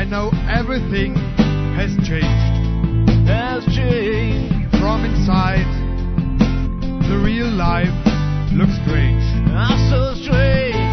I know everything has changed. From inside, the real life looks strange. So strange.